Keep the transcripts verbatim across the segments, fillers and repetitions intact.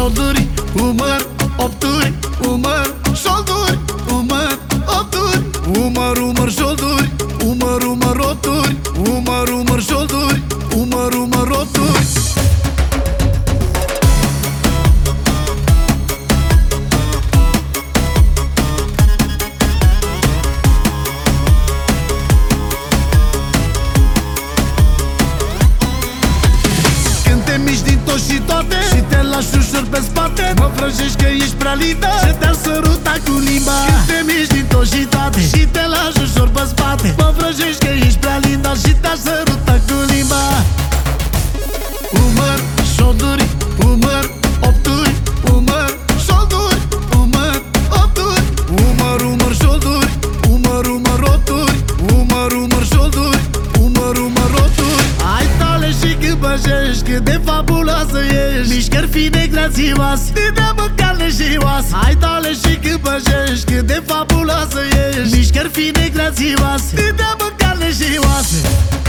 șolduri, umăr, opturi, umăr, șolduri, umăr, opturi, umăr, umăr, șolduri, umăr, umăr, opturi, umăr, umăr, șolduri, umăr, umăr, opturi. Și toate și te lași ușor pe spate, mă vrăjești că ești prea lindă și te-ar săruta cu limba. Când te miști din tot și toate și te lași ușor pe spate, mă vrăjești că ești prea lindă și te-ar săruta cu limba. Umăr, șolduri, umăr, opturi, umăr, șolduri, umăr, opturi, umăr, umăr, șolduri, umăr, umăr, opturi, umăr, umăr, șolduri, umăr, umăr, opturi. Ai tale și când băjești, cât de fabuloasă ești, mișcări fine grațioase, te dă mâncare și oase. Ai tale și când băjești, cât de fabuloasă ești, mișcări fine grațioase, te dă mâncare și oase.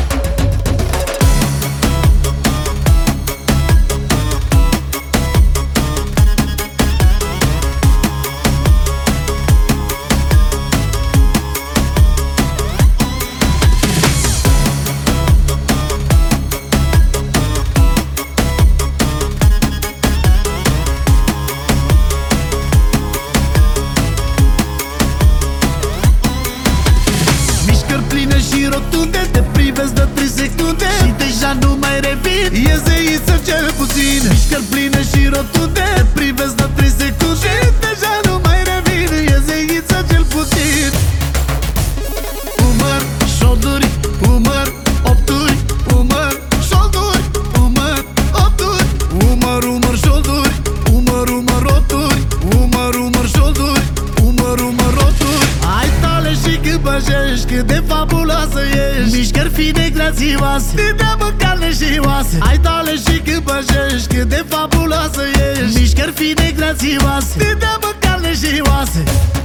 Și rotunde, te privesc de trei secunde și deja nu mai revin, e zeiță cel puțin. Mișcări pline și rotunde, te privesc de trei secunde și deja nu mai revin, e zeiță cel puțin. Umăr, șolduri, umăr, opturi, umăr, șolduri, umăr, opturi, umăr, umăr, șolduri, umăr, umăr, opturi, umăr, umăr, șolduri, umăr, umăr, opturi. Ai tale și când băjești, cât de fabuloasă ești, mișcări fine grațioase, te dă mâncare și oase. Ai tale și când băjești, cât de fabuloasă ești, mișcări fine grațioase, te dă mâncare și oase.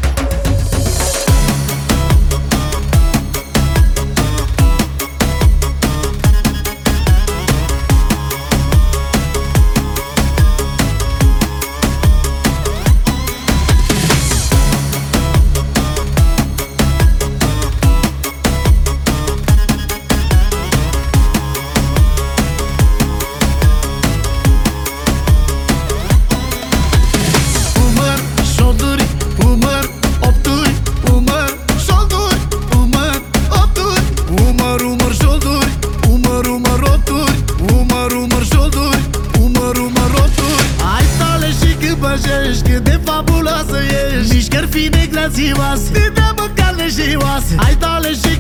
Cât de fabuloasă ești, mișcări fine grațioase, te dă mâncare și oase. Ai tale și